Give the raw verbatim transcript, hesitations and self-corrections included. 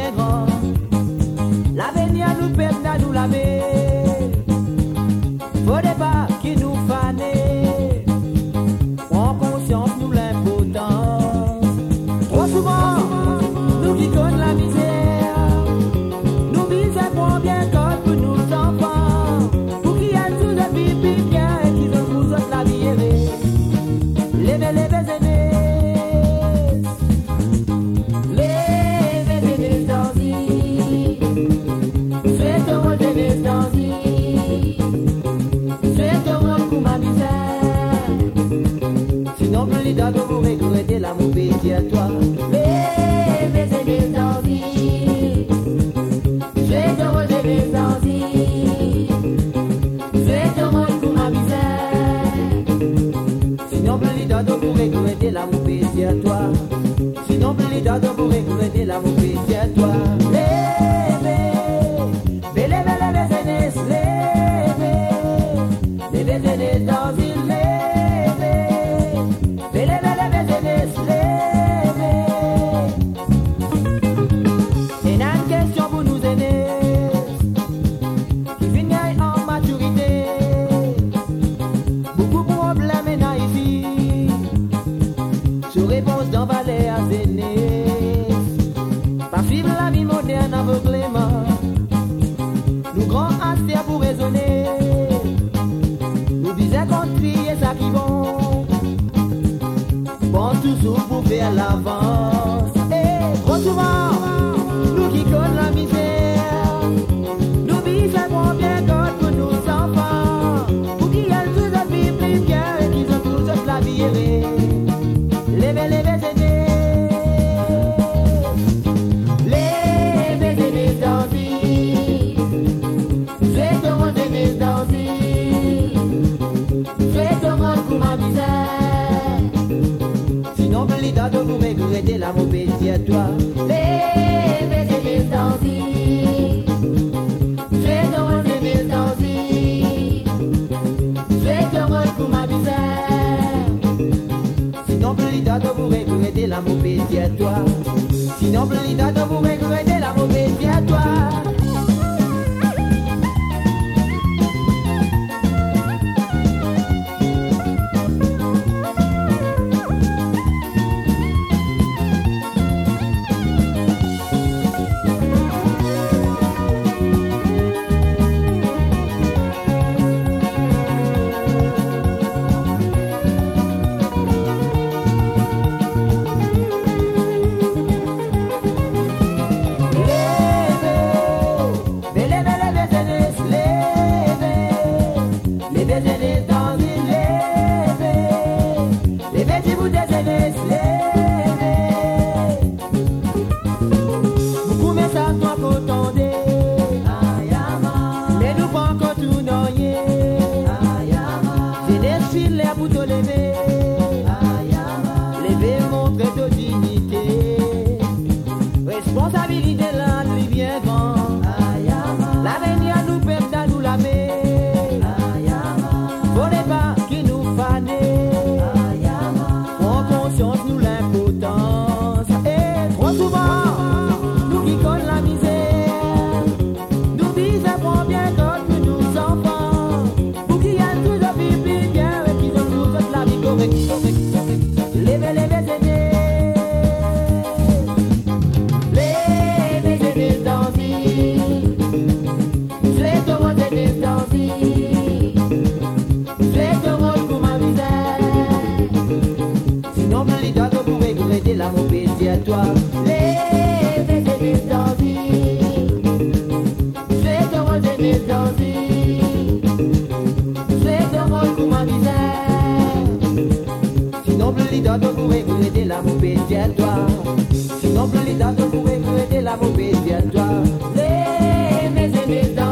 bien grand. L'avenir nous perd à nous laver. Faut débat qui nous fanait. Prends conscience nous l'importance. Trop souvent, nous qui connaissons la misère. Nous visons pour bien code pour nos enfants. Pour qui a tous les pipi bien et qui nous vous autres la vie aimée. Levez, levez, aînés. Sinon, plus les dates vous regrettez la mauvaise à toi. Les baisers des envies, je vais te rejeter les envies, je vais te rejeter pour ma misère. Sinon, plus les dates vous regrettez la mauvaise à toi. Sinon, plus les dates vous regrettez la mauvaise à toi. Levez, levez, levez, levez, levez, levez, levez, dans une nous grands astères pour raisonner. Nous disons qu'on trie ça qui bon. Bon toujours pour faire l'avance. Et trop souvent, nous qui connaissons la misère. Nous visons pour bien code pour nos enfants. Pour qui y a tous les filles plus bien et qui ont tous la vie aimée. Levez, levez, aînés. Sinon, plus tard, vous regrettez la mauvaise à toi. Les baisers des envies, je vais te rejeter mes envies, je vais te rejeter pour ma misère. Sinon, plus tard, vous regrettez la mauvaise à toi. Sinon, plus tard, vous regrettez la mauvaise à toi. Responsabilité là, lui bien grand. L'avenir nous perd à nous laver. Faut les pas qui nous fanait. Prends conscience nous l'importance. Et trop souvent, nous qui connaissons la misère. Nous visons pour bien code pour nos enfants. Pour qui y a tous les pipi bien et qui ont tous la vie correcte. Levez, levez, aînés. La mauvaise à toi. Les baisers des envies, je vais te rejeter mes envies, je vais te rejeter pour ma misère. Sinon, plus tard, vous regrettez la mauvaise à toi. Sinon, plus tard, vous regrettez la mauvaise à toi. Les baisers des envies.